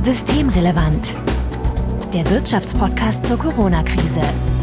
Systemrelevant. Der Wirtschaftspodcast zur Corona-Krise.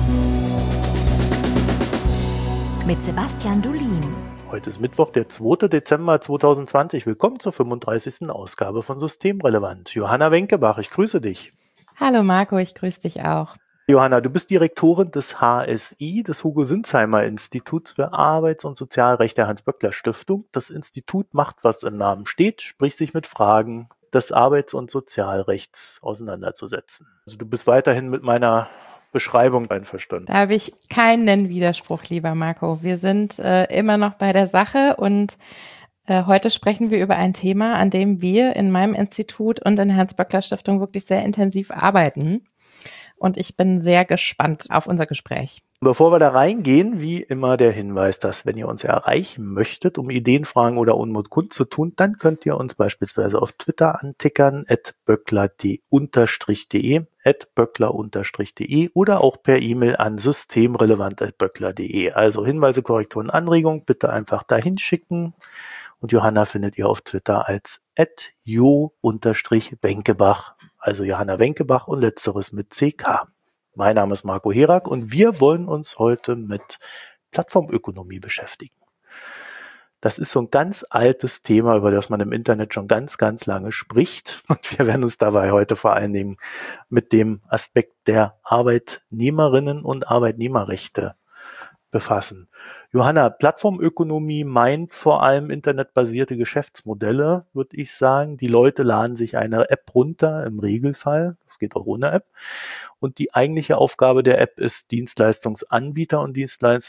Mit Sebastian Dulin. Heute ist Mittwoch, der 2. Dezember 2020. Willkommen zur 35. Ausgabe von Systemrelevant. Johanna Wenkebach, ich grüße dich. Hallo Marco, ich grüße dich auch. Johanna, du bist Direktorin des HSI, des Hugo-Sinsheimer-Instituts für Arbeits- und Sozialrecht der Hans-Böckler-Stiftung. Das Institut macht, was im Namen steht, sprich sich mit Fragen des Arbeits- und Sozialrechts auseinanderzusetzen. Also du bist weiterhin mit meiner Beschreibung einverstanden. Da habe ich keinen Widerspruch, lieber Marco. Wir sind immer noch bei der Sache und heute sprechen wir über ein Thema, an dem wir in meinem Institut und in der Hans-Böckler-Stiftung wirklich sehr intensiv arbeiten. Und ich bin sehr gespannt auf unser Gespräch. Bevor wir da reingehen, wie immer der Hinweis, dass wenn ihr uns erreichen möchtet, um Ideen, Fragen oder Unmut kundzutun, dann könnt ihr uns beispielsweise auf Twitter antickern, @böckler_de, @böckler_de oder auch per E-Mail an systemrelevant@böckler.de. Also Hinweise, Korrekturen, Anregungen bitte einfach dahin schicken. Und Johanna findet ihr auf Twitter als @jo_wenkebach, also Johanna Wenkebach und letzteres mit CK. Mein Name ist Marco Herak und wir wollen uns heute mit Plattformökonomie beschäftigen. Das ist so ein ganz altes Thema, über das man im Internet schon ganz, ganz lange spricht. Und wir werden uns dabei heute vor allen Dingen mit dem Aspekt der Arbeitnehmerinnen und Arbeitnehmerrechte befassen. Johanna, Plattformökonomie meint vor allem internetbasierte Geschäftsmodelle, würde ich sagen. Die Leute laden sich eine App runter, im Regelfall. Das geht auch ohne App. Und die eigentliche Aufgabe der App ist, Dienstleistungsanbieter und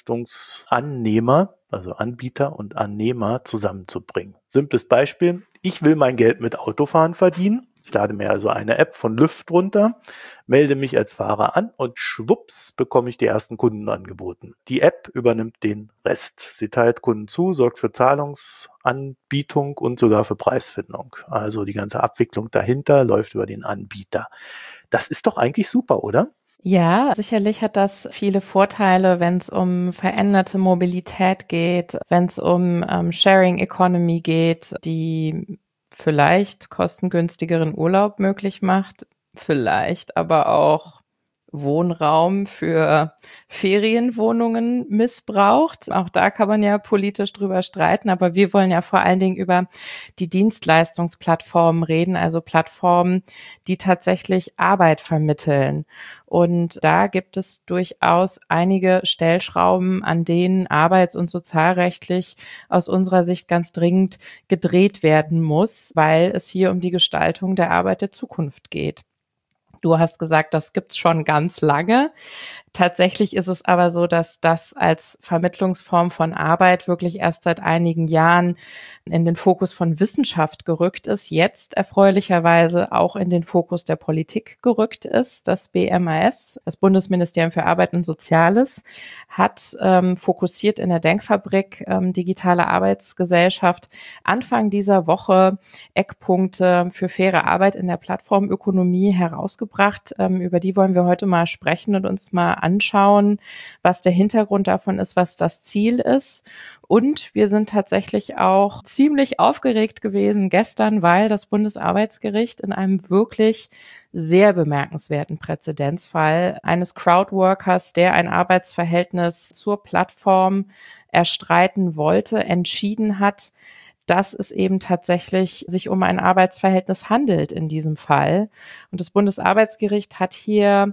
Dienstleistungsannehmer, also Anbieter und Annehmer, zusammenzubringen. Simples Beispiel. Ich will mein Geld mit Autofahren verdienen. Ich lade mir also eine App von Lyft runter, melde mich als Fahrer an und schwupps bekomme ich die ersten Kunden angeboten. Die App übernimmt den Rest. Sie teilt Kunden zu, sorgt für Zahlungsanbietung und sogar für Preisfindung. Also die ganze Abwicklung dahinter läuft über den Anbieter. Das ist doch eigentlich super, oder? Ja, sicherlich hat das viele Vorteile, wenn es um veränderte Mobilität geht, wenn es um Sharing Economy geht, die vielleicht kostengünstigeren Urlaub möglich macht, vielleicht aber auch Wohnraum für Ferienwohnungen missbraucht. Auch da kann man ja politisch drüber streiten, aber wir wollen ja vor allen Dingen über die Dienstleistungsplattformen reden, also Plattformen, die tatsächlich Arbeit vermitteln. Und da gibt es durchaus einige Stellschrauben, an denen arbeits- und sozialrechtlich aus unserer Sicht ganz dringend gedreht werden muss, weil es hier um die Gestaltung der Arbeit der Zukunft geht. Du hast gesagt, das gibt's schon ganz lange. Tatsächlich ist es aber so, dass das als Vermittlungsform von Arbeit wirklich erst seit einigen Jahren in den Fokus von Wissenschaft gerückt ist, jetzt erfreulicherweise auch in den Fokus der Politik gerückt ist. Das BMAS, das Bundesministerium für Arbeit und Soziales, hat fokussiert in der Denkfabrik Digitale Arbeitsgesellschaft Anfang dieser Woche Eckpunkte für faire Arbeit in der Plattformökonomie herausgebracht. Über die wollen wir heute mal sprechen und uns mal anschauen, was der Hintergrund davon ist, was das Ziel ist. Und wir sind tatsächlich auch ziemlich aufgeregt gewesen gestern, weil das Bundesarbeitsgericht in einem wirklich sehr bemerkenswerten Präzedenzfall eines Crowdworkers, der ein Arbeitsverhältnis zur Plattform erstreiten wollte, entschieden hat, dass es eben tatsächlich sich um ein Arbeitsverhältnis handelt in diesem Fall. Und das Bundesarbeitsgericht hat hier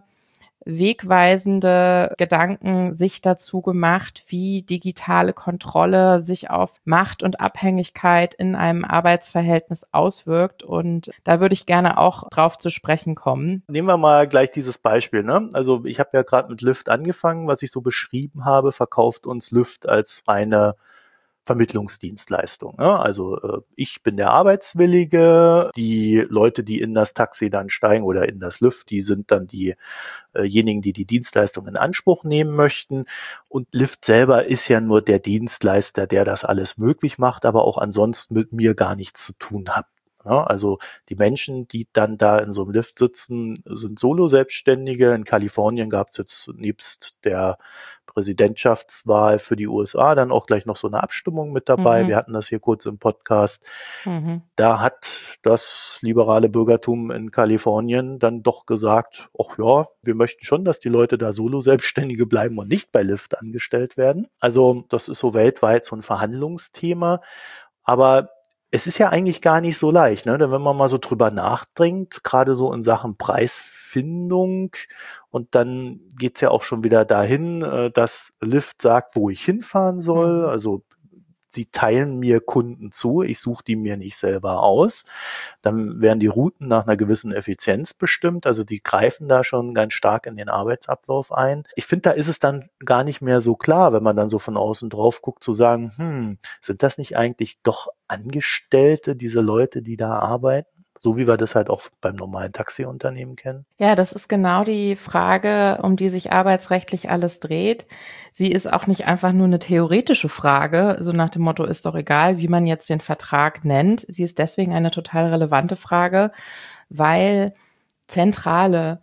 wegweisende Gedanken sich dazu gemacht, wie digitale Kontrolle sich auf Macht und Abhängigkeit in einem Arbeitsverhältnis auswirkt. Und da würde ich gerne auch drauf zu sprechen kommen. Nehmen wir mal gleich dieses Beispiel, ne? Also ich habe ja gerade mit Lyft angefangen, was ich so beschrieben habe, verkauft uns Lyft als reine Vermittlungsdienstleistung. Ne? Also ich bin der Arbeitswillige, die Leute, die in das Taxi dann steigen oder in das Lyft, die sind dann diejenigen, die die Dienstleistung in Anspruch nehmen möchten. Und Lyft selber ist ja nur der Dienstleister, der das alles möglich macht, aber auch ansonsten mit mir gar nichts zu tun hat. Ja, also die Menschen, die dann da in so einem Lift sitzen, sind Solo-Selbstständige. In Kalifornien gab es jetzt nebst der Präsidentschaftswahl für die USA dann auch gleich noch so eine Abstimmung mit dabei. Wir hatten das hier kurz im Podcast. Da hat das liberale Bürgertum in Kalifornien dann doch gesagt, ach ja, wir möchten schon, dass die Leute da Solo-Selbstständige bleiben und nicht bei Lyft angestellt werden. Also das ist so weltweit so ein Verhandlungsthema. Aber es ist ja eigentlich gar nicht so leicht, ne? Denn wenn man mal so drüber nachdenkt, gerade so in Sachen Preisfindung, und dann geht's ja auch schon wieder dahin, dass Lyft sagt, wo ich hinfahren soll. Also sie teilen mir Kunden zu, ich suche die mir nicht selber aus. Dann werden die Routen nach einer gewissen Effizienz bestimmt, also die greifen da schon ganz stark in den Arbeitsablauf ein. Ich finde, da ist es dann gar nicht mehr so klar, wenn man dann so von außen drauf guckt, zu sagen, sind das nicht eigentlich doch Angestellte, diese Leute, die da arbeiten? So wie wir das halt auch beim normalen Taxiunternehmen kennen. Ja, das ist genau die Frage, um die sich arbeitsrechtlich alles dreht. Sie ist auch nicht einfach nur eine theoretische Frage, so nach dem Motto, ist doch egal, wie man jetzt den Vertrag nennt. Sie ist deswegen eine total relevante Frage, weil zentrale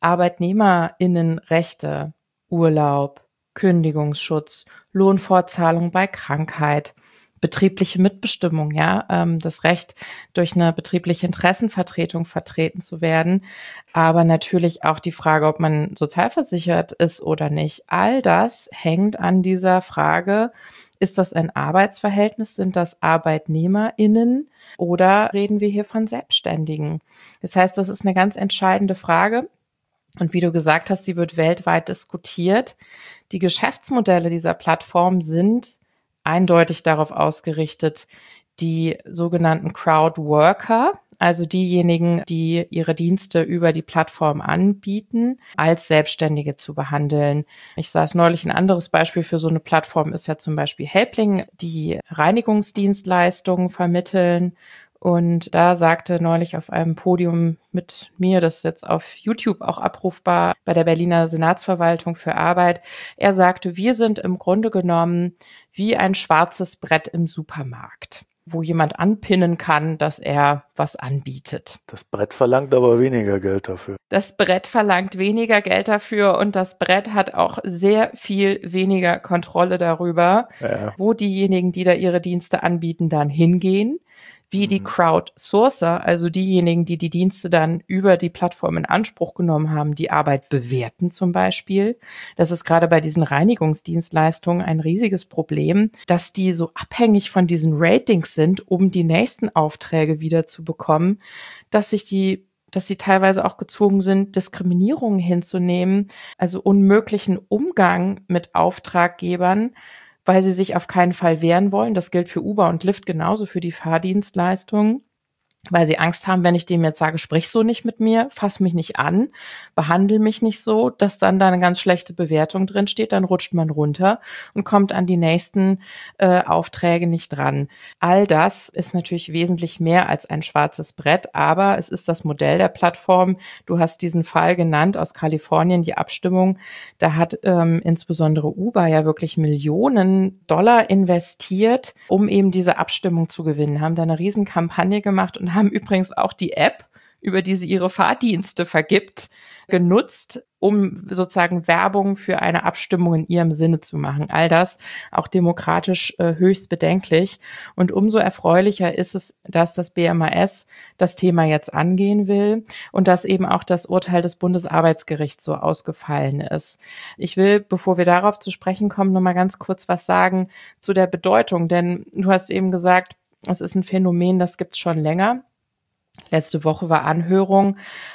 ArbeitnehmerInnenrechte, Urlaub, Kündigungsschutz, Lohnfortzahlung bei Krankheit, betriebliche Mitbestimmung, das Recht, durch eine betriebliche Interessenvertretung vertreten zu werden, aber natürlich auch die Frage, ob man sozialversichert ist oder nicht. All das hängt an dieser Frage, ist das ein Arbeitsverhältnis, sind das ArbeitnehmerInnen oder reden wir hier von Selbstständigen? Das heißt, das ist eine ganz entscheidende Frage. Und wie du gesagt hast, sie wird weltweit diskutiert. Die Geschäftsmodelle dieser Plattform sind eindeutig darauf ausgerichtet, die sogenannten Crowdworker, also diejenigen, die ihre Dienste über die Plattform anbieten, als Selbstständige zu behandeln. Ich saß neulich, ein anderes Beispiel für so eine Plattform ist ja zum Beispiel Helpling, die Reinigungsdienstleistungen vermitteln. Und da sagte neulich auf einem Podium mit mir, das ist jetzt auf YouTube auch abrufbar, bei der Berliner Senatsverwaltung für Arbeit, er sagte, wir sind im Grunde genommen wie ein schwarzes Brett im Supermarkt, wo jemand anpinnen kann, dass er was anbietet. Das Brett verlangt aber weniger Geld dafür. Das Brett verlangt weniger Geld dafür und das Brett hat auch sehr viel weniger Kontrolle darüber, wo diejenigen, die da ihre Dienste anbieten, dann hingehen. Wie die Crowdsourcer, also diejenigen, die die Dienste dann über die Plattform in Anspruch genommen haben, die Arbeit bewerten zum Beispiel. Das ist gerade bei diesen Reinigungsdienstleistungen ein riesiges Problem, dass die so abhängig von diesen Ratings sind, um die nächsten Aufträge wieder zu bekommen, dass sie teilweise auch gezwungen sind, Diskriminierungen hinzunehmen, also unmöglichen Umgang mit Auftraggebern, weil sie sich auf keinen Fall wehren wollen. Das gilt für Uber und Lyft genauso für die Fahrdienstleistungen, weil sie Angst haben, wenn ich dem jetzt sage, sprich so nicht mit mir, fass mich nicht an, behandle mich nicht so, dass dann da eine ganz schlechte Bewertung drin steht, dann rutscht man runter und kommt an die nächsten Aufträge nicht dran. All das ist natürlich wesentlich mehr als ein schwarzes Brett, aber es ist das Modell der Plattform. Du hast diesen Fall genannt aus Kalifornien, die Abstimmung. Da hat insbesondere Uber ja wirklich Millionen Dollar investiert, um eben diese Abstimmung zu gewinnen, haben da eine Riesenkampagne gemacht und haben übrigens auch die App, über die sie ihre Fahrdienste vergibt, genutzt, um sozusagen Werbung für eine Abstimmung in ihrem Sinne zu machen. All das auch demokratisch höchst bedenklich. Und umso erfreulicher ist es, dass das BMAS das Thema jetzt angehen will und dass eben auch das Urteil des Bundesarbeitsgerichts so ausgefallen ist. Ich will, bevor wir darauf zu sprechen kommen, noch mal ganz kurz was sagen zu der Bedeutung. Denn du hast eben gesagt, es ist ein Phänomen, das gibt es schon länger. Letzte Woche war Anhörung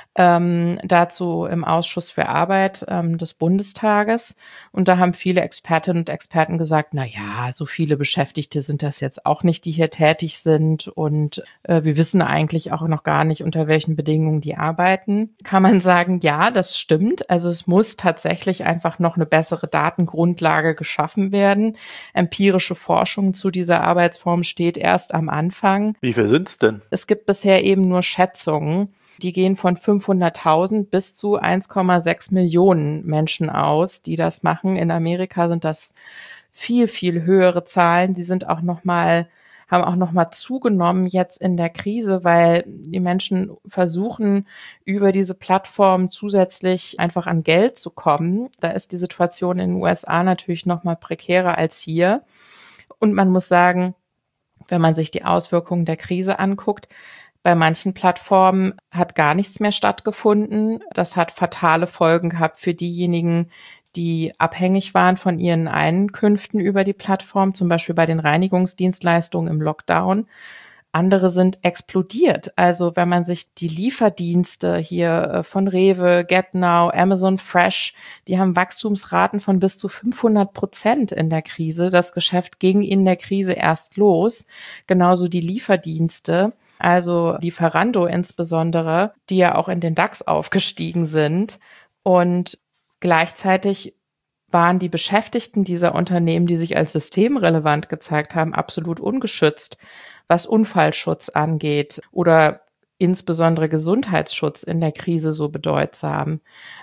dazu im Ausschuss für Arbeit des Bundestages. Und da haben viele Expertinnen und Experten gesagt, na ja, so viele Beschäftigte sind das jetzt auch nicht, die hier tätig sind. Und wir wissen eigentlich auch noch gar nicht, unter welchen Bedingungen die arbeiten. Kann man sagen, ja, das stimmt. Also es muss tatsächlich einfach noch eine bessere Datengrundlage geschaffen werden. Empirische Forschung zu dieser Arbeitsform steht erst am Anfang. Wie viel sind's denn? Es gibt bisher eben nur Schätzungen. Die gehen von 500.000 bis zu 1,6 Millionen Menschen aus, die das machen. In Amerika sind das viel, viel höhere Zahlen. Die sind auch noch mal haben auch nochmal zugenommen jetzt in der Krise, weil die Menschen versuchen, über diese Plattform zusätzlich einfach an Geld zu kommen. Da ist die Situation in den USA natürlich nochmal prekärer als hier. Und man muss sagen, wenn man sich die Auswirkungen der Krise anguckt, bei manchen Plattformen hat gar nichts mehr stattgefunden. Das hat fatale Folgen gehabt für diejenigen, die abhängig waren von ihren Einkünften über die Plattform, zum Beispiel bei den Reinigungsdienstleistungen im Lockdown. Andere sind explodiert. Also wenn man sich die Lieferdienste hier von Rewe, GetNow, Amazon Fresh, die haben Wachstumsraten von bis zu 500% in der Krise. Das Geschäft ging in der Krise erst los. Genauso die Lieferdienste, also Lieferando insbesondere, die ja auch in den DAX aufgestiegen sind. Und gleichzeitig waren die Beschäftigten dieser Unternehmen, die sich als systemrelevant gezeigt haben, absolut ungeschützt, was Unfallschutz angeht oder insbesondere Gesundheitsschutz in der Krise so bedeutsam.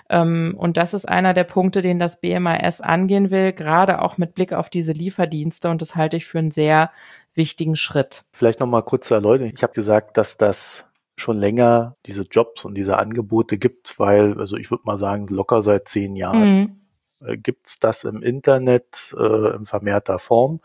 Und das ist einer der Punkte, den das BMAS angehen will, gerade auch mit Blick auf diese Lieferdienste. Und das halte ich für einen sehr wichtigen Schritt. Vielleicht nochmal kurz zur Erläuterung. Ich habe gesagt, dass das schon länger diese Jobs und diese Angebote gibt, weil, also ich würde mal sagen, locker seit 10 Jahren gibt's das im Internet in vermehrter Form.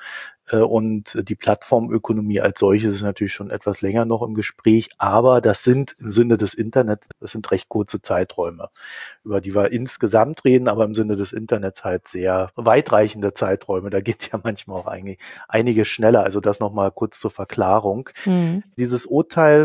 Und die Plattformökonomie als solches ist natürlich schon etwas länger noch im Gespräch, aber das sind im Sinne des Internets, das sind recht kurze Zeiträume, über die wir insgesamt reden, aber im Sinne des Internets halt sehr weitreichende Zeiträume. Da geht ja manchmal auch einiges schneller. Also das nochmal kurz zur Verklarung. Dieses Urteil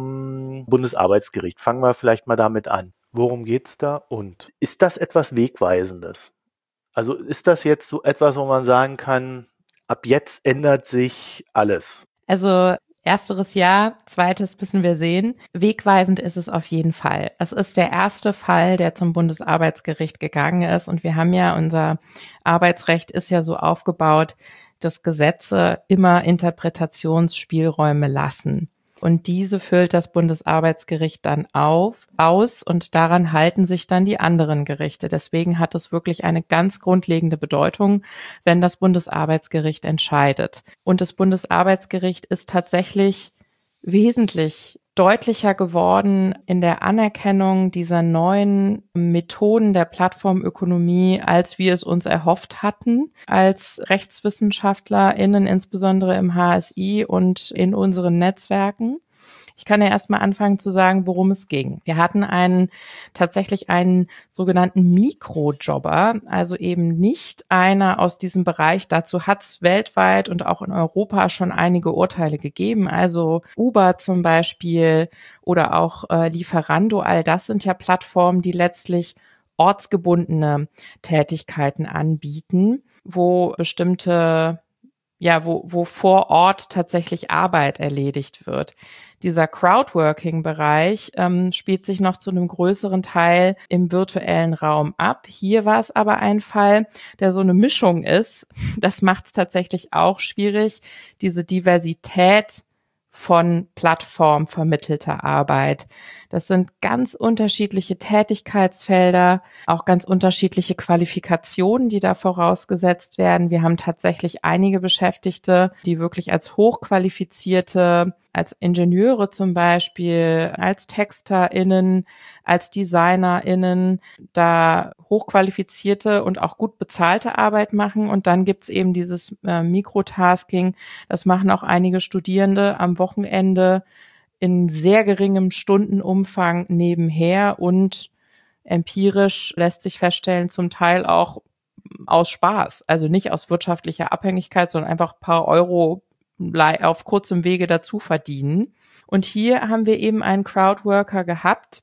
vom Bundesarbeitsgericht, fangen wir vielleicht mal damit an. Worum geht's da und ist das etwas Wegweisendes? Also ist das jetzt so etwas, wo man sagen kann, ab jetzt ändert sich alles? Also ersteres ja, zweites müssen wir sehen. Wegweisend ist es auf jeden Fall. Es ist der erste Fall, der zum Bundesarbeitsgericht gegangen ist. Und wir haben ja, unser Arbeitsrecht ist ja so aufgebaut, dass Gesetze immer Interpretationsspielräume lassen. Und diese füllt das Bundesarbeitsgericht dann aus und daran halten sich dann die anderen Gerichte. Deswegen hat es wirklich eine ganz grundlegende Bedeutung, wenn das Bundesarbeitsgericht entscheidet. Und das Bundesarbeitsgericht ist tatsächlich wesentlich deutlicher geworden in der Anerkennung dieser neuen Methoden der Plattformökonomie, als wir es uns erhofft hatten, als RechtswissenschaftlerInnen, insbesondere im HSI und in unseren Netzwerken. Ich kann ja erstmal anfangen zu sagen, worum es ging. Wir hatten tatsächlich einen sogenannten Mikrojobber, also eben nicht einer aus diesem Bereich. Dazu hat es weltweit und auch in Europa schon einige Urteile gegeben. Also Uber zum Beispiel oder auch Lieferando, all das sind ja Plattformen, die letztlich ortsgebundene Tätigkeiten anbieten, wo bestimmte wo vor Ort tatsächlich Arbeit erledigt wird. Dieser Crowdworking-Bereich spielt sich noch zu einem größeren Teil im virtuellen Raum ab. Hier war es aber ein Fall, der so eine Mischung ist. Das macht es tatsächlich auch schwierig, diese Diversität von plattformvermittelter Arbeit. Das sind ganz unterschiedliche Tätigkeitsfelder, auch ganz unterschiedliche Qualifikationen, die da vorausgesetzt werden. Wir haben tatsächlich einige Beschäftigte, die wirklich als hochqualifizierte, als Ingenieure zum Beispiel, als TexterInnen, als DesignerInnen da hochqualifizierte und auch gut bezahlte Arbeit machen. Und dann gibt's eben dieses Mikrotasking. Das machen auch einige Studierende am Wochenende in sehr geringem Stundenumfang nebenher und empirisch lässt sich feststellen, zum Teil auch aus Spaß, also nicht aus wirtschaftlicher Abhängigkeit, sondern einfach ein paar Euro auf kurzem Wege dazu verdienen. Und hier haben wir eben einen Crowdworker gehabt,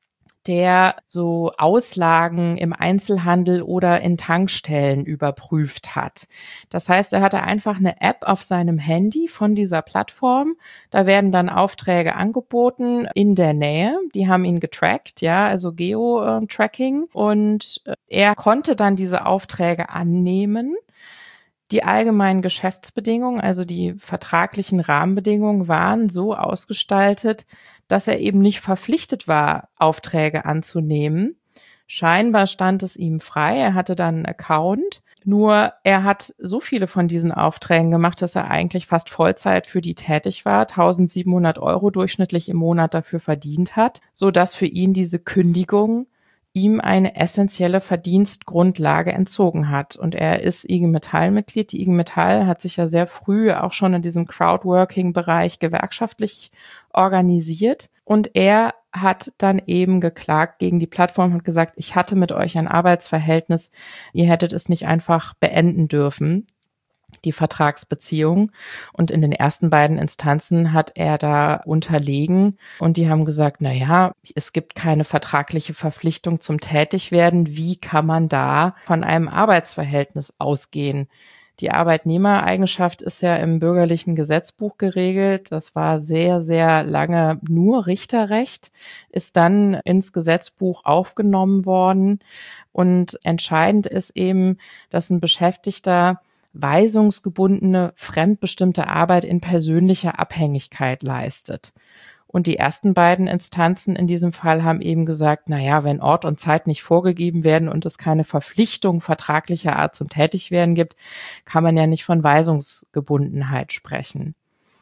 der so Auslagen im Einzelhandel oder in Tankstellen überprüft hat. Das heißt, er hatte einfach eine App auf seinem Handy von dieser Plattform. Da werden dann Aufträge angeboten in der Nähe. Die haben ihn getrackt, also Geo-Tracking. Und er konnte dann diese Aufträge annehmen. Die allgemeinen Geschäftsbedingungen, also die vertraglichen Rahmenbedingungen, waren so ausgestaltet, dass er eben nicht verpflichtet war, Aufträge anzunehmen. Scheinbar stand es ihm frei, er hatte dann einen Account. Nur er hat so viele von diesen Aufträgen gemacht, dass er eigentlich fast Vollzeit für die tätig war, 1.700 € durchschnittlich im Monat dafür verdient hat, sodass für ihn diese Kündigung ihm eine essentielle Verdienstgrundlage entzogen hat. Und er ist IG Metall-Mitglied. Die IG Metall hat sich ja sehr früh auch schon in diesem Crowdworking-Bereich gewerkschaftlich organisiert. Und er hat dann eben geklagt gegen die Plattform und gesagt, ich hatte mit euch ein Arbeitsverhältnis, ihr hättet es nicht einfach beenden dürfen, die Vertragsbeziehung. Und in den ersten beiden Instanzen hat er da unterlegen und die haben gesagt, na ja, es gibt keine vertragliche Verpflichtung zum Tätigwerden. Wie kann man da von einem Arbeitsverhältnis ausgehen? Die Arbeitnehmereigenschaft ist ja im bürgerlichen Gesetzbuch geregelt. Das war sehr, sehr lange nur Richterrecht, ist dann ins Gesetzbuch aufgenommen worden. Und entscheidend ist eben, dass ein Beschäftigter weisungsgebundene, fremdbestimmte Arbeit in persönlicher Abhängigkeit leistet. Und die ersten beiden Instanzen in diesem Fall haben eben gesagt, na ja, wenn Ort und Zeit nicht vorgegeben werden und es keine Verpflichtung vertraglicher Art zum Tätigwerden gibt, kann man ja nicht von Weisungsgebundenheit sprechen.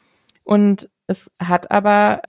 Und es hat aber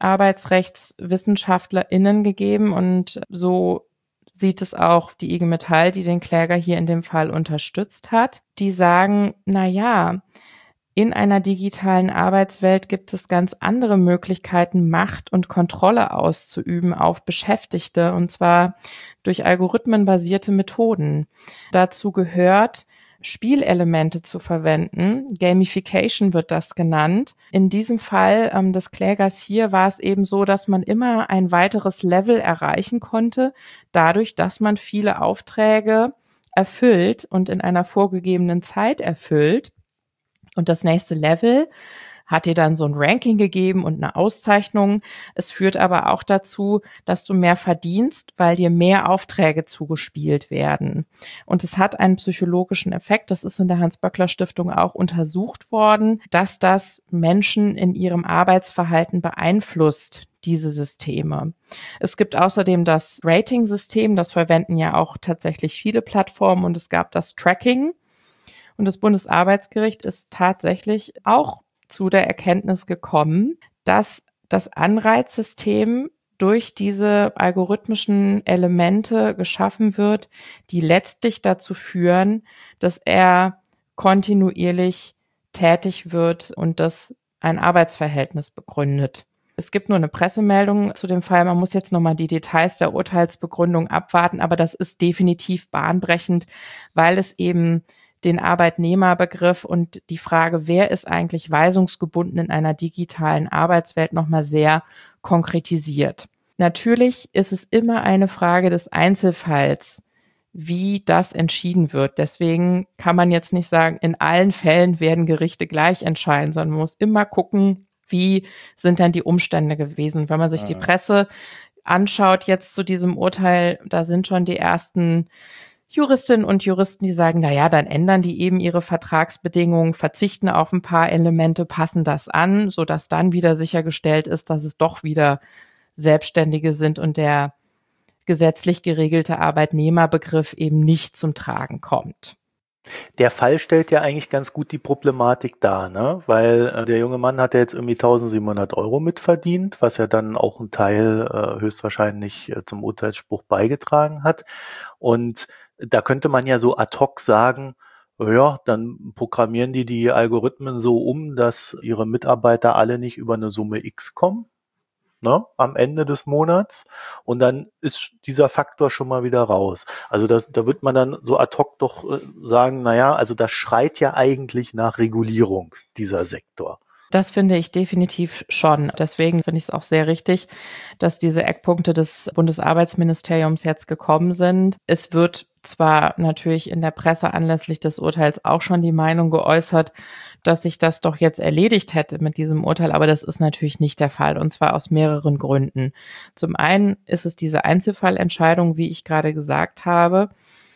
ArbeitsrechtswissenschaftlerInnen gegeben und so sieht es auch die IG Metall, die den Kläger hier in dem Fall unterstützt hat. Die sagen, na ja, in einer digitalen Arbeitswelt gibt es ganz andere Möglichkeiten, Macht und Kontrolle auszuüben auf Beschäftigte, und zwar durch algorithmenbasierte Methoden. Dazu gehört, Spielelemente zu verwenden. Gamification wird das genannt. In diesem Fall des Klägers hier war es eben so, dass man immer ein weiteres Level erreichen konnte, dadurch, dass man viele Aufträge erfüllt und in einer vorgegebenen Zeit erfüllt. Und das nächste Level hat dir dann so ein Ranking gegeben und eine Auszeichnung. Es führt aber auch dazu, dass du mehr verdienst, weil dir mehr Aufträge zugespielt werden. Und es hat einen psychologischen Effekt. Das ist in der Hans-Böckler-Stiftung auch untersucht worden, dass das Menschen in ihrem Arbeitsverhalten beeinflusst, diese Systeme. Es gibt außerdem das Rating-System, das verwenden ja auch tatsächlich viele Plattformen, und es gab das Tracking. Und das Bundesarbeitsgericht ist tatsächlich auch zu der Erkenntnis gekommen, dass das Anreizsystem durch diese algorithmischen Elemente geschaffen wird, die letztlich dazu führen, dass er kontinuierlich tätig wird und das ein Arbeitsverhältnis begründet. Es gibt nur eine Pressemeldung zu dem Fall. Man muss jetzt nochmal die Details der Urteilsbegründung abwarten, aber das ist definitiv bahnbrechend, weil es eben den Arbeitnehmerbegriff und die Frage, wer ist eigentlich weisungsgebunden in einer digitalen Arbeitswelt, nochmal sehr konkretisiert. Natürlich ist es immer eine Frage des Einzelfalls, wie das entschieden wird. Deswegen kann man jetzt nicht sagen, in allen Fällen werden Gerichte gleich entscheiden, sondern man muss immer gucken, wie sind denn die Umstände gewesen. Wenn man sich die Presse anschaut jetzt zu diesem Urteil, da sind schon die ersten Juristinnen und Juristen, die sagen, na ja, dann ändern die eben ihre Vertragsbedingungen, verzichten auf ein paar Elemente, passen das an, sodass dann wieder sichergestellt ist, dass es doch wieder Selbstständige sind und der gesetzlich geregelte Arbeitnehmerbegriff eben nicht zum Tragen kommt. Der Fall stellt ja eigentlich ganz gut die Problematik dar, ne? Weil der junge Mann hat ja jetzt irgendwie 1.700 € mitverdient, was ja dann auch ein Teil höchstwahrscheinlich zum Urteilsspruch beigetragen hat. Und da könnte man ja so ad hoc sagen, ja, dann programmieren die Algorithmen so um, dass ihre Mitarbeiter alle nicht über eine Summe X kommen, ne, am Ende des Monats, und dann ist dieser Faktor schon mal wieder raus. Also da wird man dann so ad hoc doch sagen, naja, also das schreit ja eigentlich nach Regulierung, dieser Sektor. Das finde ich definitiv schon. Deswegen finde ich es auch sehr richtig, dass diese Eckpunkte des Bundesarbeitsministeriums jetzt gekommen sind. Es wird zwar natürlich in der Presse anlässlich des Urteils auch schon die Meinung geäußert, dass sich das doch jetzt erledigt hätte mit diesem Urteil, aber das ist natürlich nicht der Fall, und zwar aus mehreren Gründen. Zum einen ist es diese Einzelfallentscheidung, wie ich gerade gesagt habe,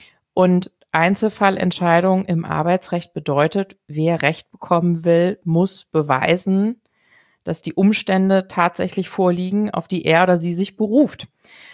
und Einzelfallentscheidung im Arbeitsrecht bedeutet, wer Recht bekommen will, muss beweisen, dass die Umstände tatsächlich vorliegen, auf die er oder sie sich beruft.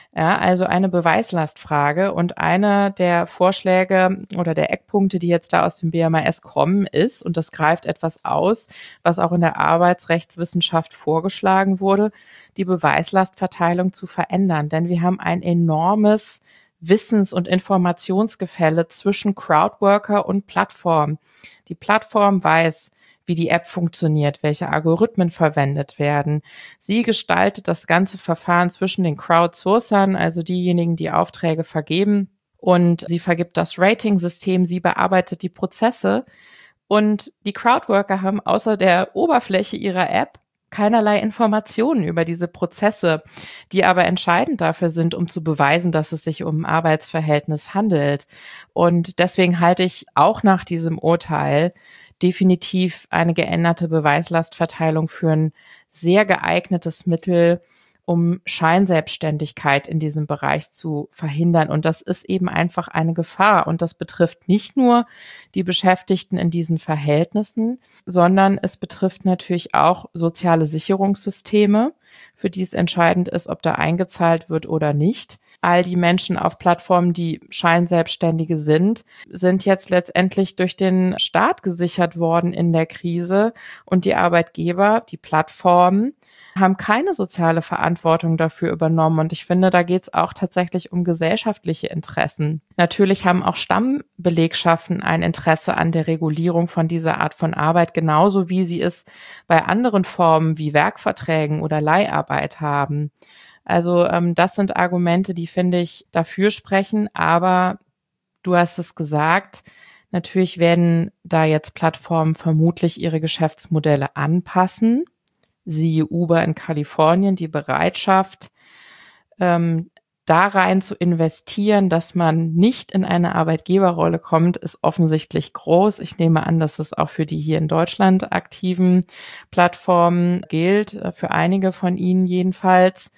Ja, also eine Beweislastfrage, und einer der Vorschläge oder der Eckpunkte, die jetzt da aus dem BMAS kommen, ist, und das greift etwas aus, was auch in der Arbeitsrechtswissenschaft vorgeschlagen wurde, die Beweislastverteilung zu verändern. Denn wir haben ein enormes Wissens- und Informationsgefälle zwischen Crowdworker und Plattform. Die Plattform weiß, wie die App funktioniert, welche Algorithmen verwendet werden. Sie gestaltet das ganze Verfahren zwischen den Crowdsourcern, also diejenigen, die Aufträge vergeben, und sie vergibt das Rating-System, sie bearbeitet die Prozesse, und die Crowdworker haben außer der Oberfläche ihrer App keinerlei Informationen über diese Prozesse, die aber entscheidend dafür sind, um zu beweisen, dass es sich um ein Arbeitsverhältnis handelt. Und deswegen halte ich auch nach diesem Urteil definitiv eine geänderte Beweislastverteilung für ein sehr geeignetes Mittel, um Scheinselbstständigkeit in diesem Bereich zu verhindern. Und das ist eben einfach eine Gefahr. Und das betrifft nicht nur die Beschäftigten in diesen Verhältnissen, sondern es betrifft natürlich auch soziale Sicherungssysteme, für die es entscheidend ist, ob da eingezahlt wird oder nicht. All die Menschen auf Plattformen, die Scheinselbstständige sind jetzt letztendlich durch den Staat gesichert worden in der Krise, und die Arbeitgeber, die Plattformen, haben keine soziale Verantwortung dafür übernommen. Und ich finde, da geht es auch tatsächlich um gesellschaftliche Interessen. Natürlich haben auch Stammbelegschaften ein Interesse an der Regulierung von dieser Art von Arbeit, genauso wie sie es bei anderen Formen wie Werkverträgen oder Leiharbeit haben. Also das sind Argumente, die, finde ich, dafür sprechen. Aber du hast es gesagt, natürlich werden da jetzt Plattformen vermutlich ihre Geschäftsmodelle anpassen. Siehe Uber in Kalifornien, die Bereitschaft, da rein zu investieren, dass man nicht in eine Arbeitgeberrolle kommt, ist offensichtlich groß. Ich nehme an, dass es auch für die hier in Deutschland aktiven Plattformen gilt, für einige von ihnen jedenfalls.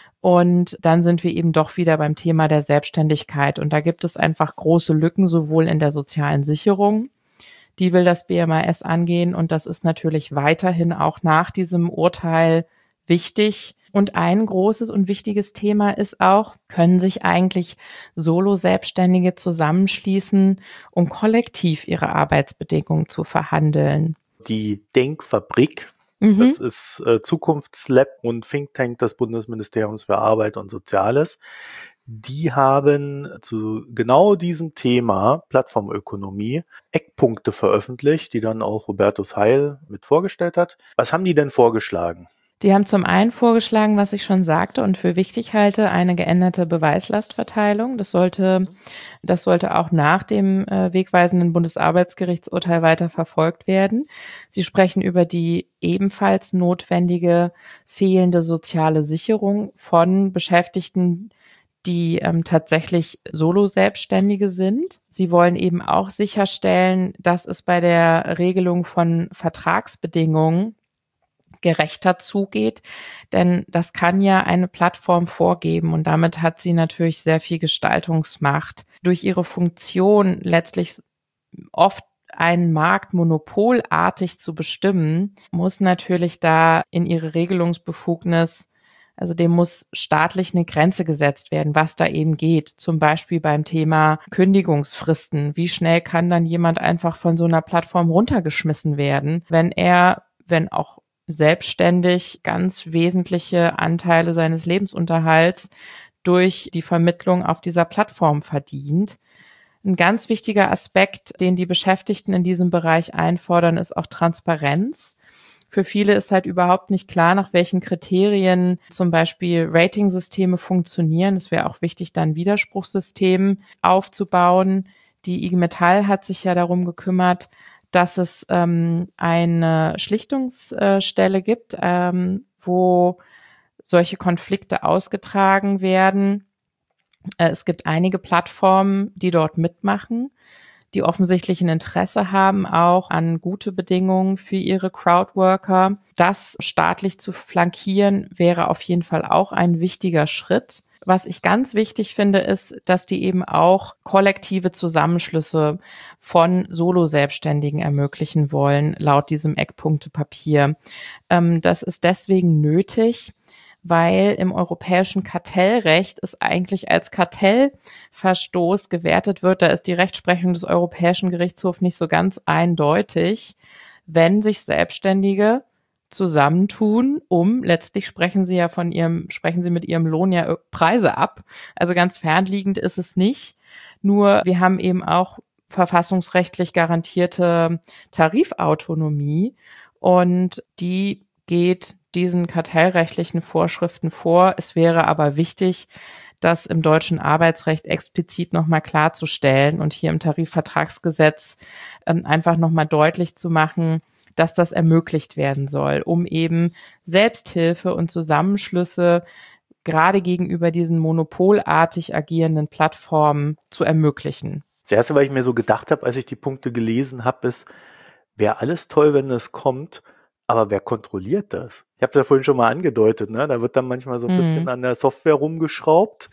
Und dann sind wir eben doch wieder beim Thema der Selbstständigkeit. Und da gibt es einfach große Lücken, sowohl in der sozialen Sicherung. Die will das BMAS angehen, und das ist natürlich weiterhin auch nach diesem Urteil wichtig. Und ein großes und wichtiges Thema ist auch, können sich eigentlich Solo-Selbstständige zusammenschließen, um kollektiv ihre Arbeitsbedingungen zu verhandeln? Die Denkfabrik, das ist Zukunftslab und Think Tank des Bundesministeriums für Arbeit und Soziales. Die haben zu genau diesem Thema Plattformökonomie Eckpunkte veröffentlicht, die dann auch Hubertus Heil mit vorgestellt hat. Was haben die denn vorgeschlagen? Die haben zum einen vorgeschlagen, was ich schon sagte und für wichtig halte, eine geänderte Beweislastverteilung. Das sollte auch nach dem wegweisenden Bundesarbeitsgerichtsurteil weiter verfolgt werden. Sie sprechen über die ebenfalls notwendige fehlende soziale Sicherung von Beschäftigten, die tatsächlich Solo-Selbstständige sind. Sie wollen eben auch sicherstellen, dass es bei der Regelung von Vertragsbedingungen gerechter zugeht, denn das kann ja eine Plattform vorgeben, und damit hat sie natürlich sehr viel Gestaltungsmacht. Durch ihre Funktion letztlich oft einen Markt monopolartig zu bestimmen, muss natürlich da in ihre Regelungsbefugnis, also dem muss staatlich eine Grenze gesetzt werden, was da eben geht. Zum Beispiel beim Thema Kündigungsfristen. Wie schnell kann dann jemand einfach von so einer Plattform runtergeschmissen werden, wenn auch selbstständig ganz wesentliche Anteile seines Lebensunterhalts durch die Vermittlung auf dieser Plattform verdient. Ein ganz wichtiger Aspekt, den die Beschäftigten in diesem Bereich einfordern, ist auch Transparenz. Für viele ist halt überhaupt nicht klar, nach welchen Kriterien zum Beispiel Ratingsysteme funktionieren. Es wäre auch wichtig, dann ein Widerspruchssystem aufzubauen. Die IG Metall hat sich ja darum gekümmert, dass es eine Schlichtungsstelle gibt, wo solche Konflikte ausgetragen werden. Es gibt einige Plattformen, die dort mitmachen, die offensichtlich ein Interesse haben, auch an gute Bedingungen für ihre Crowdworker. Das staatlich zu flankieren, wäre auf jeden Fall auch ein wichtiger Schritt. Was ich ganz wichtig finde, ist, dass die eben auch kollektive Zusammenschlüsse von Solo-Selbstständigen ermöglichen wollen, laut diesem Eckpunktepapier. Das ist deswegen nötig, weil im europäischen Kartellrecht es eigentlich als Kartellverstoß gewertet wird. Da ist die Rechtsprechung des Europäischen Gerichtshofs nicht so ganz eindeutig, wenn sich Selbstständige zusammentun, letztlich sprechen sie mit ihrem Lohn ja Preise ab. Also ganz fernliegend ist es nicht. Nur wir haben eben auch verfassungsrechtlich garantierte Tarifautonomie und die geht diesen kartellrechtlichen Vorschriften vor. Es wäre aber wichtig, das im deutschen Arbeitsrecht explizit nochmal klarzustellen und hier im Tarifvertragsgesetz einfach nochmal deutlich zu machen, dass das ermöglicht werden soll, um eben Selbsthilfe und Zusammenschlüsse gerade gegenüber diesen monopolartig agierenden Plattformen zu ermöglichen. Das Erste, was ich mir so gedacht habe, als ich die Punkte gelesen habe, ist, wäre alles toll, wenn es kommt, aber wer kontrolliert das? Ich habe es ja vorhin schon mal angedeutet, ne? Da wird dann manchmal so ein bisschen an der Software rumgeschraubt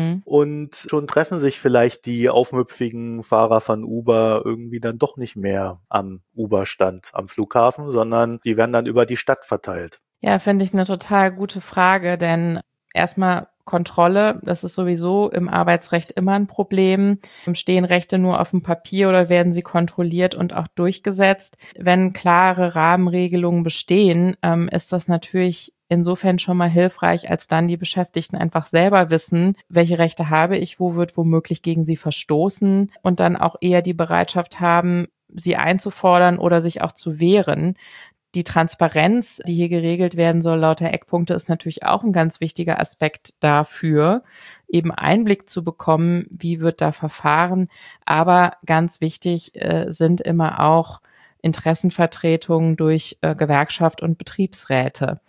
und schon treffen sich vielleicht die aufmüpfigen Fahrer von Uber irgendwie dann doch nicht mehr am Uber-Stand am Flughafen, sondern die werden dann über die Stadt verteilt. Ja, finde ich eine total gute Frage, denn erstmal Kontrolle, das ist sowieso im Arbeitsrecht immer ein Problem. Stehen Rechte nur auf dem Papier oder werden sie kontrolliert und auch durchgesetzt? Wenn klare Rahmenregelungen bestehen, ist das natürlich insofern schon mal hilfreich, als dann die Beschäftigten einfach selber wissen, welche Rechte habe ich, wo wird womöglich gegen sie verstoßen und dann auch eher die Bereitschaft haben, sie einzufordern oder sich auch zu wehren. Die Transparenz, die hier geregelt werden soll, laut der Eckpunkte, ist natürlich auch ein ganz wichtiger Aspekt dafür, eben Einblick zu bekommen, wie wird da verfahren. Aber ganz wichtig sind immer auch Interessenvertretungen durch Gewerkschaft und Betriebsräte.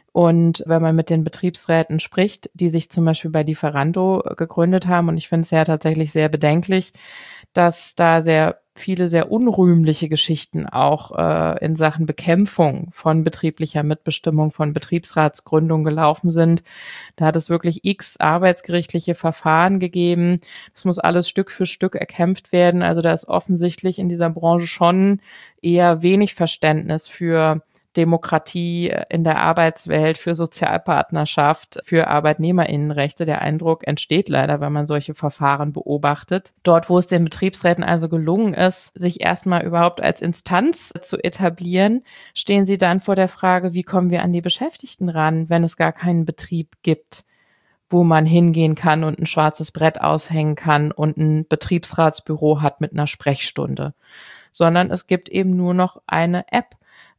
Und wenn man mit den Betriebsräten spricht, die sich zum Beispiel bei Lieferando gegründet haben, und ich finde es ja tatsächlich sehr bedenklich, dass da sehr viele sehr unrühmliche Geschichten auch in Sachen Bekämpfung von betrieblicher Mitbestimmung, von Betriebsratsgründung gelaufen sind. Da hat es wirklich x arbeitsgerichtliche Verfahren gegeben. Das muss alles Stück für Stück erkämpft werden. Also da ist offensichtlich in dieser Branche schon eher wenig Verständnis für Demokratie in der Arbeitswelt, für Sozialpartnerschaft, für ArbeitnehmerInnenrechte. Der Eindruck entsteht leider, wenn man solche Verfahren beobachtet. Dort, wo es den Betriebsräten also gelungen ist, sich erstmal überhaupt als Instanz zu etablieren, stehen sie dann vor der Frage, wie kommen wir an die Beschäftigten ran, wenn es gar keinen Betrieb gibt, wo man hingehen kann und ein schwarzes Brett aushängen kann und ein Betriebsratsbüro hat mit einer Sprechstunde, sondern es gibt eben nur noch eine App.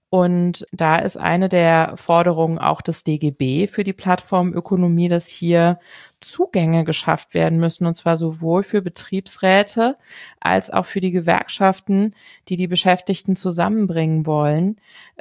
Und da ist eine der Forderungen auch des DGB für die Plattformökonomie, dass hier Zugänge geschafft werden müssen, und zwar sowohl für Betriebsräte als auch für die Gewerkschaften, die die Beschäftigten zusammenbringen wollen,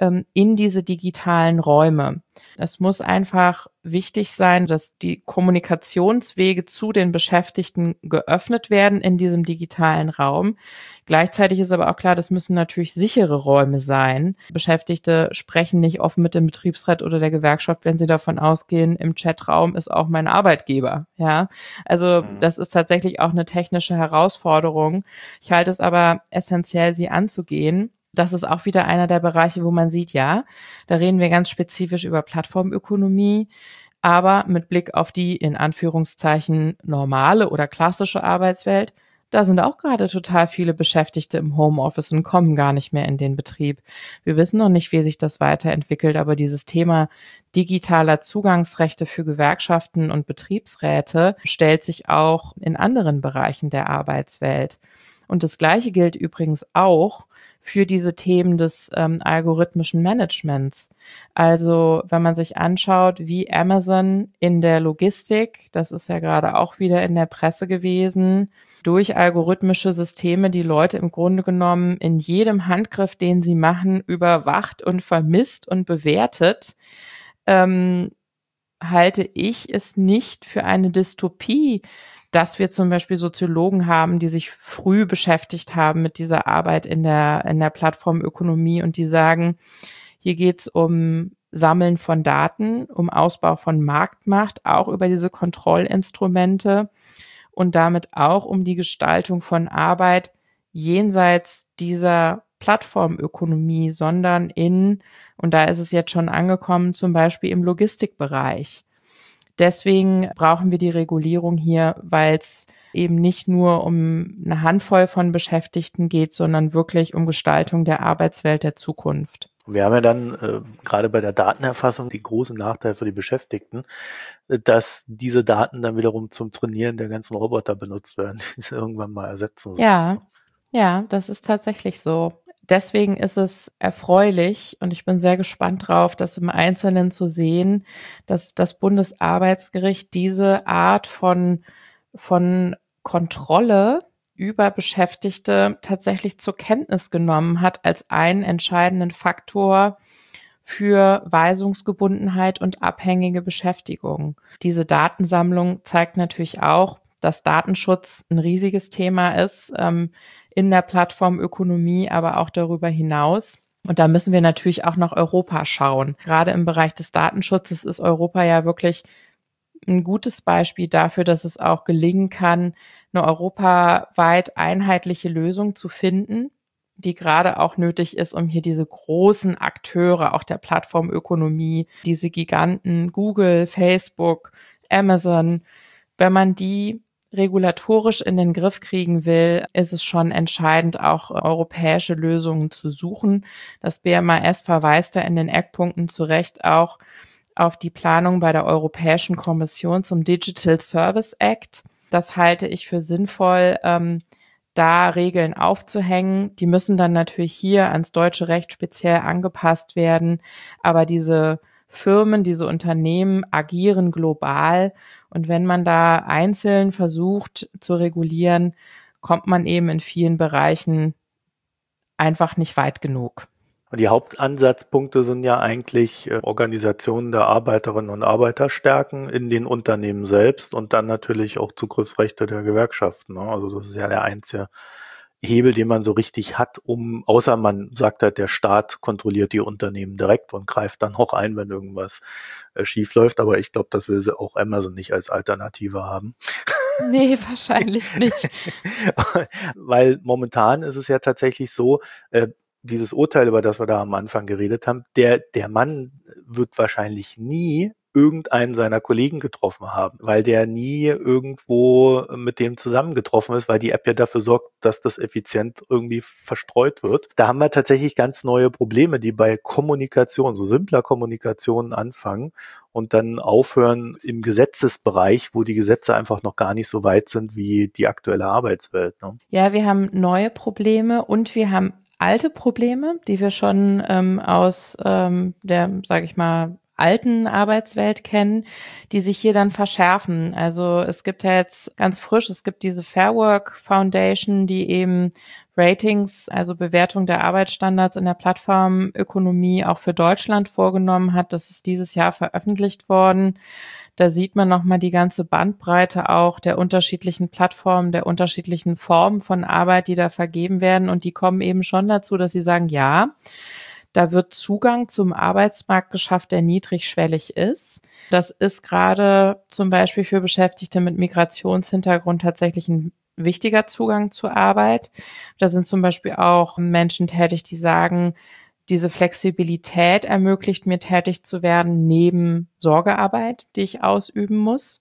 in diese digitalen Räume. Es muss einfach wichtig sein, dass die Kommunikationswege zu den Beschäftigten geöffnet werden in diesem digitalen Raum. Gleichzeitig ist aber auch klar, das müssen natürlich sichere Räume sein. Beschäftigte sprechen nicht offen mit dem Betriebsrat oder der Gewerkschaft, wenn sie davon ausgehen, im Chatraum ist auch mein Arbeitgeber. Ja, also das ist tatsächlich auch eine technische Herausforderung. Ich halte es aber essentiell, sie anzugehen. Das ist auch wieder einer der Bereiche, wo man sieht, ja, da reden wir ganz spezifisch über Plattformökonomie, aber mit Blick auf die in Anführungszeichen normale oder klassische Arbeitswelt, da sind auch gerade total viele Beschäftigte im Homeoffice und kommen gar nicht mehr in den Betrieb. Wir wissen noch nicht, wie sich das weiterentwickelt, aber dieses Thema digitaler Zugangsrechte für Gewerkschaften und Betriebsräte stellt sich auch in anderen Bereichen der Arbeitswelt. Und das Gleiche gilt übrigens auch für diese Themen des algorithmischen Managements. Also wenn man sich anschaut, wie Amazon in der Logistik, das ist ja gerade auch wieder in der Presse gewesen, durch algorithmische Systeme die Leute im Grunde genommen in jedem Handgriff, den sie machen, überwacht und vermisst und bewertet, halte ich es nicht für eine Dystopie, dass wir zum Beispiel Soziologen haben, die sich früh beschäftigt haben mit dieser Arbeit in der Plattformökonomie und die sagen, hier geht's um Sammeln von Daten, um Ausbau von Marktmacht, auch über diese Kontrollinstrumente und damit auch um die Gestaltung von Arbeit jenseits dieser Plattformökonomie, sondern und da ist es jetzt schon angekommen, zum Beispiel im Logistikbereich. deswegen brauchen wir die Regulierung hier, weil es eben nicht nur um eine Handvoll von Beschäftigten geht, sondern wirklich um Gestaltung der Arbeitswelt der Zukunft. Wir haben ja dann gerade bei der Datenerfassung die großen Nachteil für die Beschäftigten, dass diese Daten dann wiederum zum Trainieren der ganzen Roboter benutzt werden, die sie irgendwann mal ersetzen sollen. Ja, das ist tatsächlich so. Deswegen ist es erfreulich und ich bin sehr gespannt drauf, das im Einzelnen zu sehen, dass das Bundesarbeitsgericht diese Art von Kontrolle über Beschäftigte tatsächlich zur Kenntnis genommen hat als einen entscheidenden Faktor für Weisungsgebundenheit und abhängige Beschäftigung. Diese Datensammlung zeigt natürlich auch, dass Datenschutz ein riesiges Thema ist, in der Plattformökonomie, aber auch darüber hinaus. Und da müssen wir natürlich auch nach Europa schauen. Gerade im Bereich des Datenschutzes ist Europa ja wirklich ein gutes Beispiel dafür, dass es auch gelingen kann, eine europaweit einheitliche Lösung zu finden, die gerade auch nötig ist, um hier diese großen Akteure auch der Plattformökonomie, diese Giganten Google, Facebook, Amazon, wenn man die regulatorisch in den Griff kriegen will, ist es schon entscheidend, auch europäische Lösungen zu suchen. Das BMAS verweist da in den Eckpunkten zu Recht auch auf die Planung bei der Europäischen Kommission zum Digital Service Act. Das halte ich für sinnvoll, da Regeln aufzuhängen. Die müssen dann natürlich hier ans deutsche Recht speziell angepasst werden. Aber diese Firmen, diese Unternehmen agieren global. Und wenn man da einzeln versucht zu regulieren, kommt man eben in vielen Bereichen einfach nicht weit genug. Und die Hauptansatzpunkte sind ja eigentlich Organisationen der Arbeiterinnen und Arbeiter stärken in den Unternehmen selbst und dann natürlich auch Zugriffsrechte der Gewerkschaften. Ne? Also das ist ja der einzige Hebel, den man so richtig hat, außer man sagt halt, der Staat kontrolliert die Unternehmen direkt und greift dann auch ein, wenn irgendwas schief läuft. Aber ich glaube, das will sie auch Amazon nicht als Alternative haben. Nee, wahrscheinlich nicht. Weil momentan ist es ja tatsächlich so, dieses Urteil, über das wir da am Anfang geredet haben, der Mann wird wahrscheinlich nie irgendeinen seiner Kollegen getroffen haben, weil der nie irgendwo mit dem zusammengetroffen ist, weil die App ja dafür sorgt, dass das effizient irgendwie verstreut wird. Da haben wir tatsächlich ganz neue Probleme, die bei Kommunikation, so simpler Kommunikation anfangen und dann aufhören im Gesetzesbereich, wo die Gesetze einfach noch gar nicht so weit sind wie die aktuelle Arbeitswelt. Ne? Ja, wir haben neue Probleme und wir haben alte Probleme, die wir schon aus der, sage ich mal, alten Arbeitswelt kennen, die sich hier dann verschärfen. Also es gibt ja jetzt ganz frisch, es gibt diese Fair Work Foundation, die eben Ratings, also Bewertung der Arbeitsstandards in der Plattformökonomie auch für Deutschland vorgenommen hat. Das ist dieses Jahr veröffentlicht worden. Da sieht man nochmal die ganze Bandbreite auch der unterschiedlichen Plattformen, der unterschiedlichen Formen von Arbeit, die da vergeben werden. Und die kommen eben schon dazu, dass sie sagen, ja, da wird Zugang zum Arbeitsmarkt geschafft, der niedrigschwellig ist. Das ist gerade zum Beispiel für Beschäftigte mit Migrationshintergrund tatsächlich ein wichtiger Zugang zur Arbeit. Da sind zum Beispiel auch Menschen tätig, die sagen, diese Flexibilität ermöglicht mir tätig zu werden neben Sorgearbeit, die ich ausüben muss.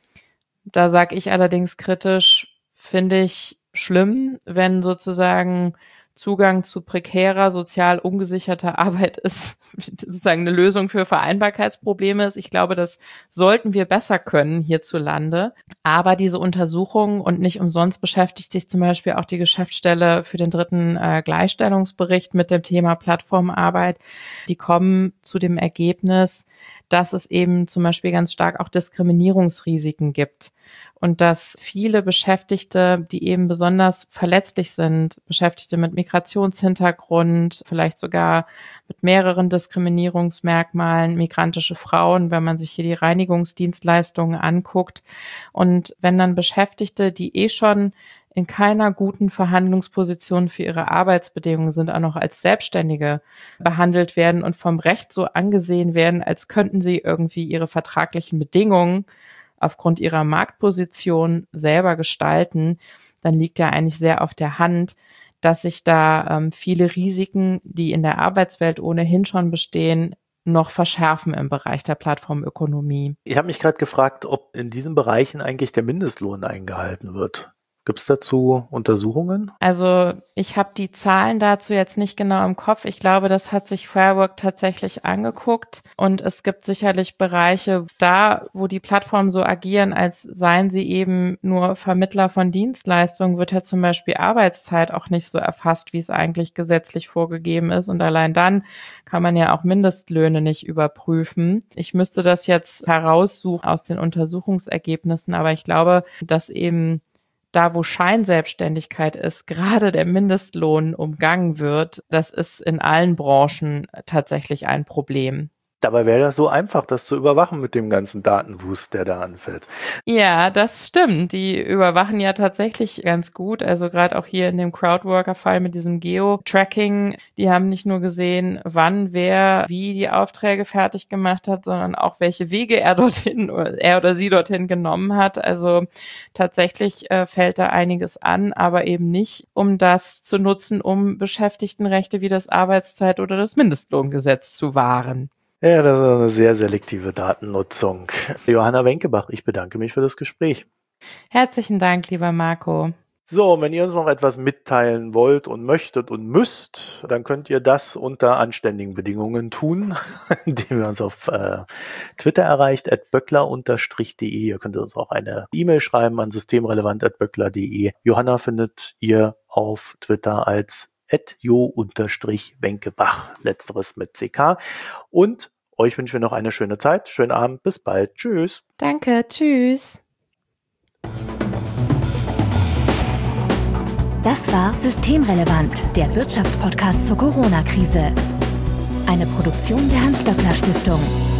Da sage ich allerdings kritisch, finde ich schlimm, wenn sozusagen Zugang zu prekärer, sozial ungesicherter Arbeit ist, sozusagen eine Lösung für Vereinbarkeitsprobleme ist. Ich glaube, das sollten wir besser können hierzulande. Aber diese Untersuchungen, und nicht umsonst beschäftigt sich zum Beispiel auch die Geschäftsstelle für den dritten Gleichstellungsbericht mit dem Thema Plattformarbeit, die kommen zu dem Ergebnis, dass es eben zum Beispiel ganz stark auch Diskriminierungsrisiken gibt. Und dass viele Beschäftigte, die eben besonders verletzlich sind, Beschäftigte mit Migrationshintergrund, vielleicht sogar mit mehreren Diskriminierungsmerkmalen, migrantische Frauen, wenn man sich hier die Reinigungsdienstleistungen anguckt. Und wenn dann Beschäftigte, die schon in keiner guten Verhandlungsposition für ihre Arbeitsbedingungen sind, auch noch als Selbstständige behandelt werden und vom Recht so angesehen werden, als könnten sie irgendwie ihre vertraglichen Bedingungen aufgrund ihrer Marktposition selber gestalten, dann liegt ja eigentlich sehr auf der Hand, dass sich da viele Risiken, die in der Arbeitswelt ohnehin schon bestehen, noch verschärfen im Bereich der Plattformökonomie. Ich habe mich gerade gefragt, ob in diesen Bereichen eigentlich der Mindestlohn eingehalten wird. Gibt es dazu Untersuchungen? Also ich habe die Zahlen dazu jetzt nicht genau im Kopf. Ich glaube, das hat sich Fairwork tatsächlich angeguckt. Und es gibt sicherlich Bereiche da, wo die Plattformen so agieren, als seien sie eben nur Vermittler von Dienstleistungen, wird ja zum Beispiel Arbeitszeit auch nicht so erfasst, wie es eigentlich gesetzlich vorgegeben ist. Und allein dann kann man ja auch Mindestlöhne nicht überprüfen. Ich müsste das jetzt heraussuchen aus den Untersuchungsergebnissen, aber ich glaube, dass eben da, wo Scheinselbstständigkeit ist, gerade der Mindestlohn umgangen wird, das ist in allen Branchen tatsächlich ein Problem. Dabei wäre das so einfach, das zu überwachen mit dem ganzen Datenwust, der da anfällt. Ja, das stimmt. Die überwachen ja tatsächlich ganz gut. Also gerade auch hier in dem Crowdworker-Fall mit diesem Geo-Tracking, die haben nicht nur gesehen, wann wer wie die Aufträge fertig gemacht hat, sondern auch welche Wege er oder sie dorthin genommen hat. Also tatsächlich fällt da einiges an, aber eben nicht, um das zu nutzen, um Beschäftigtenrechte wie das Arbeitszeit- oder das Mindestlohngesetz zu wahren. Ja, das ist eine sehr selektive Datennutzung. Johanna Wenkebach, ich bedanke mich für das Gespräch. Herzlichen Dank, lieber Marco. So, wenn ihr uns noch etwas mitteilen wollt und möchtet und müsst, dann könnt ihr das unter anständigen Bedingungen tun, indem ihr uns auf Twitter erreicht, @böckler_de. Ihr könnt uns auch eine E-Mail schreiben an systemrelevant@böckler.de. Johanna findet ihr auf Twitter als @jo_wenkebach, letzteres mit CK. Und euch wünschen wir noch eine schöne Zeit, schönen Abend, bis bald. Tschüss. Danke, tschüss. Das war Systemrelevant, der Wirtschaftspodcast zur Corona-Krise. Eine Produktion der Hans-Böckler-Stiftung.